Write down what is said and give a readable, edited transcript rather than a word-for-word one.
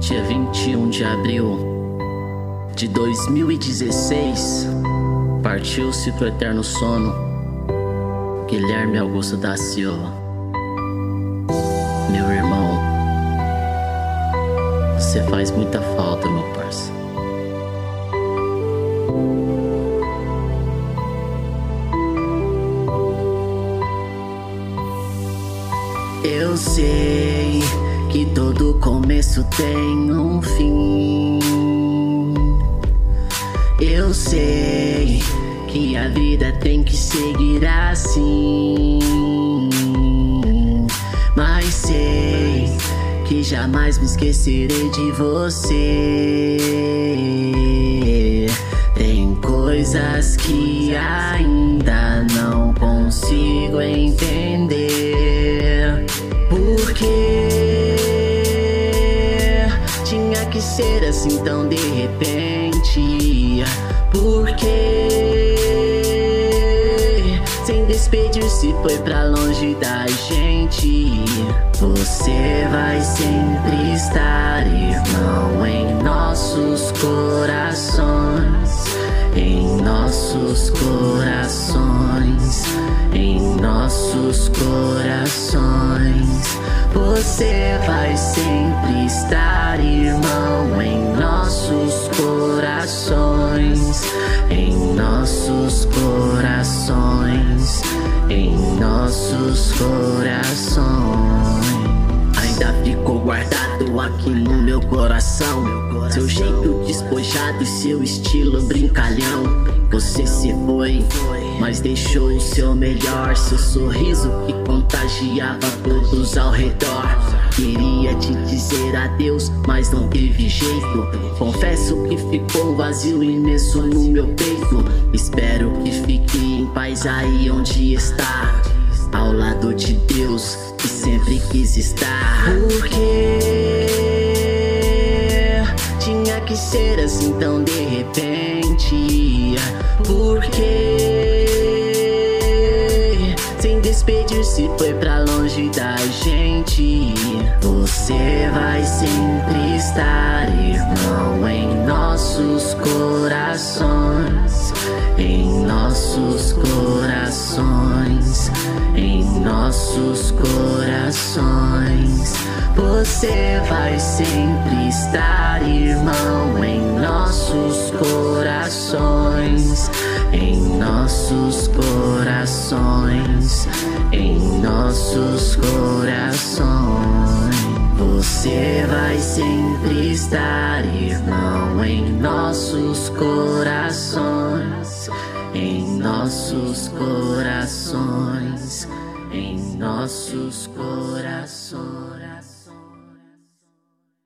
Dia 21 de abril de 2016, partiu-se pro eterno sono Guilherme Augusto da Silva. Meu irmão, você faz muita falta, meu parceiro. Eu sei que todo começo tem um fim. Eu sei que a vida tem que seguir assim, mas sei que jamais me esquecerei de você. Tem coisas que ainda não consigo entender. Por que tinha que ser assim tão de repente? Por que sem despedir-se foi pra longe da gente? Você vai sempre estar, irmão, em nossos corações, em nossos corações, em nossos corações. Você vai sempre estar, irmão, em nossos corações, em nossos corações, em nossos corações. Ainda ficou guardado aqui no meu coração seu jeito despojado e seu estilo brincalhão. Você se foi, mas deixou o seu melhor, seu sorriso que contagiava todos ao redor. Queria te dizer adeus, mas não teve jeito. Confesso que ficou um vazio imenso no meu peito. Espero que fique em paz aí onde está, ao lado de Deus que sempre quis estar. Por que tinha que ser assim tão de repente? Por que sem despedir-se foi pra longe da gente? Você vai sempre estar, irmão, em nossos corações, em nossos corações, em nossos corações. Você vai sempre estar, irmão, em nossos corações, em nossos corações, em nossos corações. Você vai sempre estar, irmão, em nossos corações, em nossos corações, em nossos corações.